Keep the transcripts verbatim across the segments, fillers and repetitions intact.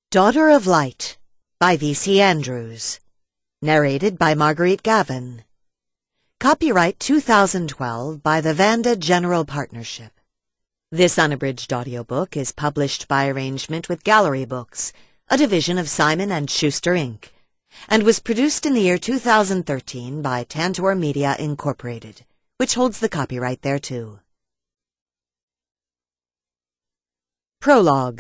Daughter of Light by V C Andrews. Narrated by Marguerite Gavin. Copyright two thousand twelve by the Vanda General Partnership. This unabridged audiobook is published by arrangement with Gallery Books, a division of Simon and Schuster, Incorporated, and was produced in the year two thousand thirteen by Tantor Media, Incorporated, which holds the copyright thereto. Prologue.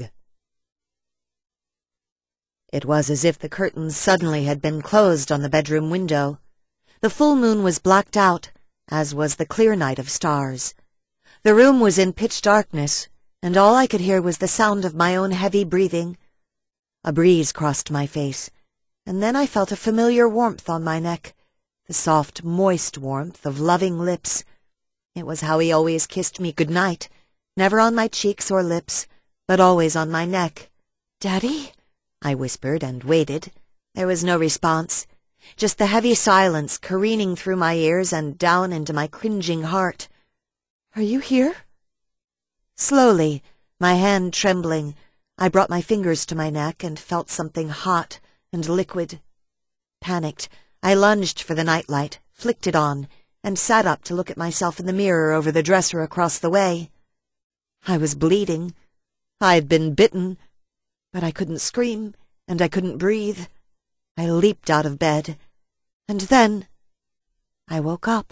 It was as if the curtains suddenly had been closed on the bedroom window. The full moon was blacked out, as was the clear night of stars. The room was in pitch darkness, and all I could hear was the sound of my own heavy breathing. A breeze crossed my face, and then I felt a familiar warmth on my neck, the soft, moist warmth of loving lips. It was how he always kissed me good night, never on my cheeks or lips, but always on my neck. "Daddy?" I whispered and waited. There was no response, just the heavy silence careening through my ears and down into my cringing heart. "Are you here?" Slowly, my hand trembling, I brought my fingers to my neck and felt something hot and liquid. Panicked, I lunged for the nightlight, flicked it on, and sat up to look at myself in the mirror over the dresser across the way. I was bleeding. I'd been bitten. But I couldn't scream, and I couldn't breathe. I leaped out of bed, and then I woke up.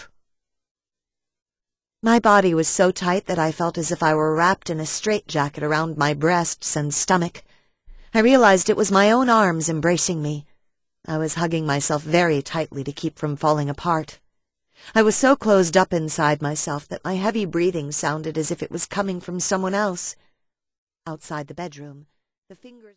My body was so tight that I felt as if I were wrapped in a straitjacket around my breasts and stomach. I realized it was my own arms embracing me. I was hugging myself very tightly to keep from falling apart. I was so closed up inside myself that my heavy breathing sounded as if it was coming from someone else. Outside the bedroom, the fingers